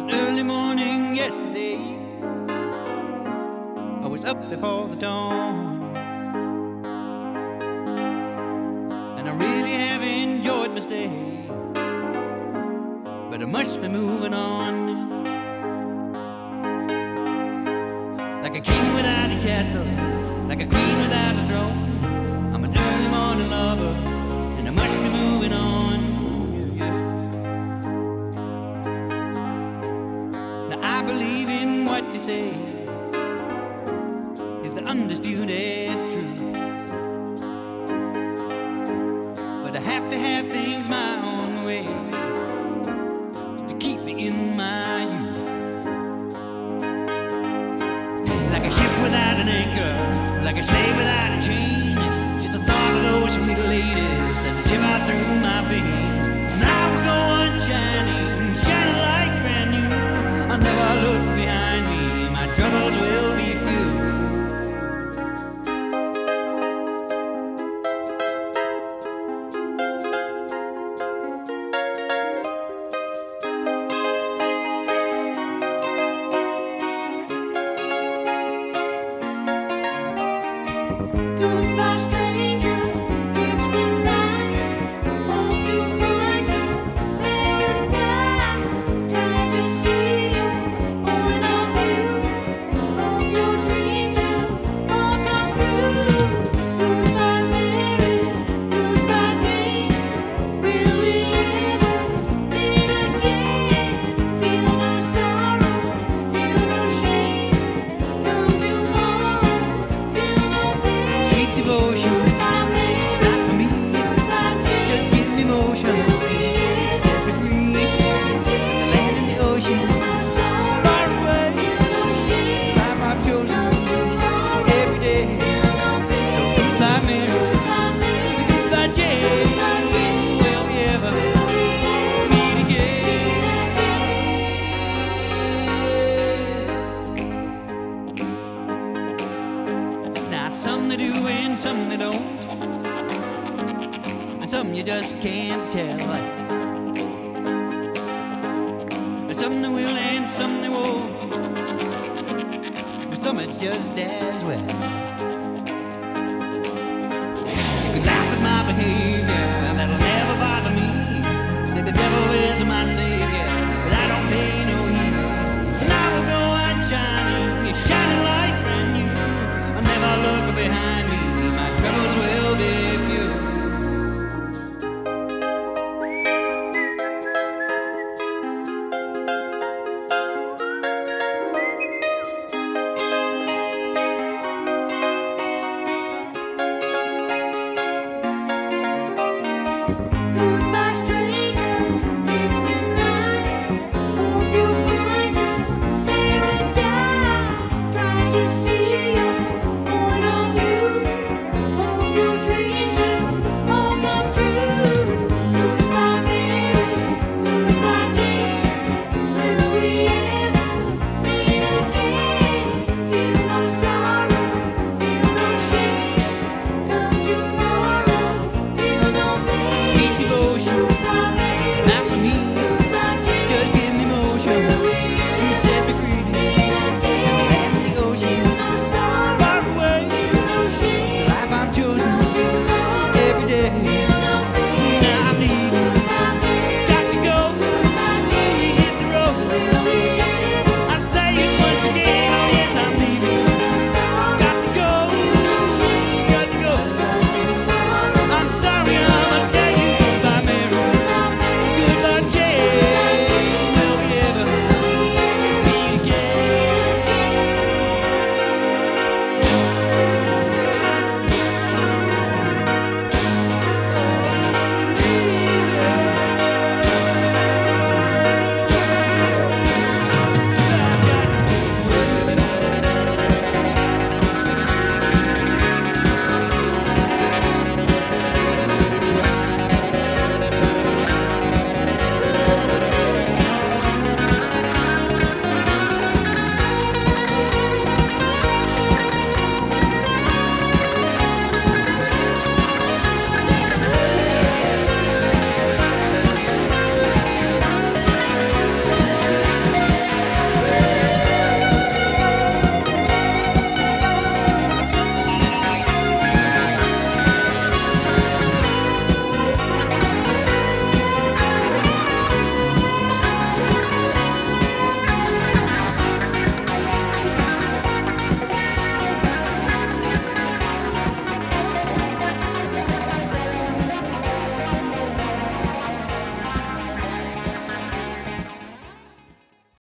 an early morning yesterday, I was up before the dawn, and I really have enjoyed my stay, but I must be moving on. Like a king without a castle, like a queen without a throne, I'm an early morning lover, and I must be moving on. Now I believe in what you say is the undisputed truth, but I have to have things my own way to keep me in my youth. Like a ship without an anchor, like a slave without a chain, just the thought of those sweet ladies as they shiver through my veins. And I will go on shining, shining like brand new. I'll never look behind me, my troubles will be few. Goodbye, stranger, it's been nice. Hope you find your paradise. Glad to see you, point of view. Hope your dreams will all come true. Goodbye, Mary, goodbye, Jane. Will we ever meet again? Feel no sorrow, feel no shame. Come tomorrow, feel no pain. Sweet devotion, it's not for me, just give me motion, set me free. The land and the ocean, far away, life I've chosen every day. So goodbye, Mary, goodbye, Jane. Will we ever meet again? Now some they do and some they don't, and some you just can't tell. And some they will and some they won't, but some it's just as well. You could laugh at my behavior,